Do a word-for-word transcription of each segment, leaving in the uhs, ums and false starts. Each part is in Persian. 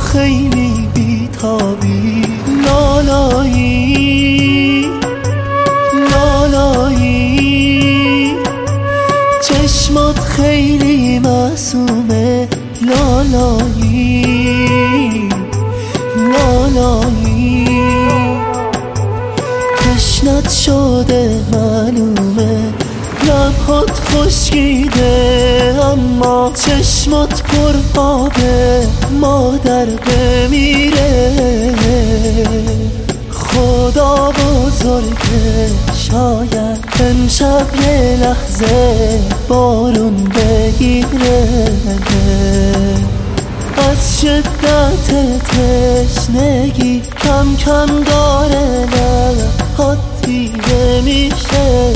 خیلی بیتابی، لالایی لالایی، چشمات خیلی معصومه، لالایی لالایی، تشنت شده معلومه، لبهات خشکیده اما چشمات پر آبه، مادر بمیره. خدا بزرگه، شاید امشب یه لحظه بارون بگیره، از شدت تشنگی کم کم داره لبهات دیده میشه.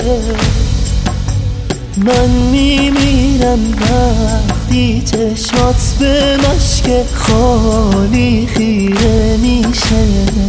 من میمیرم وقتی چشمات به مشک خالی خیره میشه.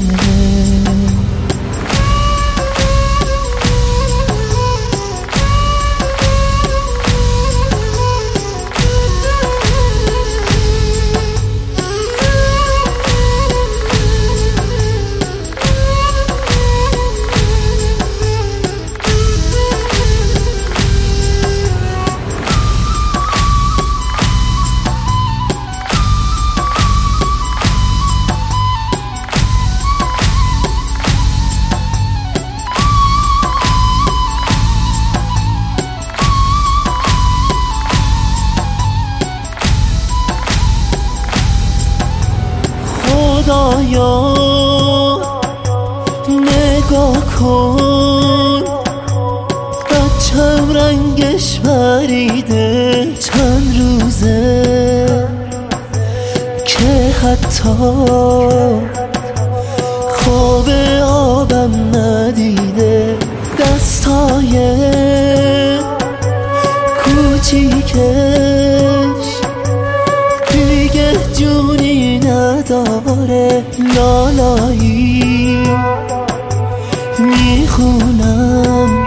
خدایا نگاه کن، بچم رنگش پریده چند روزه که حتی خواب آبم ندیده. دستای کوچیکش دیگه جونی نداره، لالایی میخونم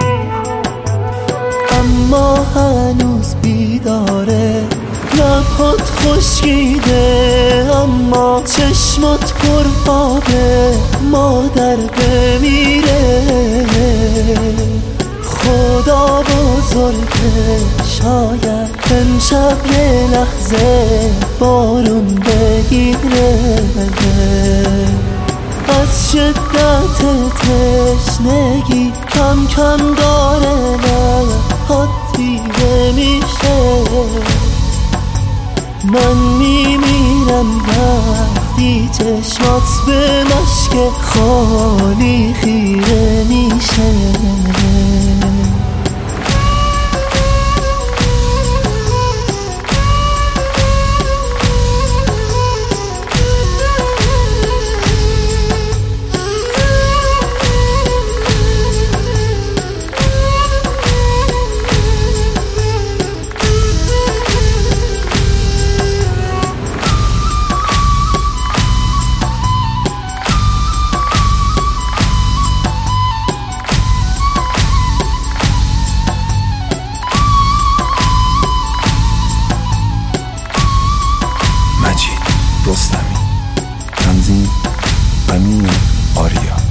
اما هنوز بیداره. لبهات خشکیده اما چشمات پر آبه، مادر بمیره. خدا بزرگه، شاید امشب یه لحظه بارون بگیره، از شدت تشنگی کم کم داره لبهات دیده میشه. من میمیرم وقتی چشمات به مشک خالی خیره میشه. رستمی، تنظیم امین آریا.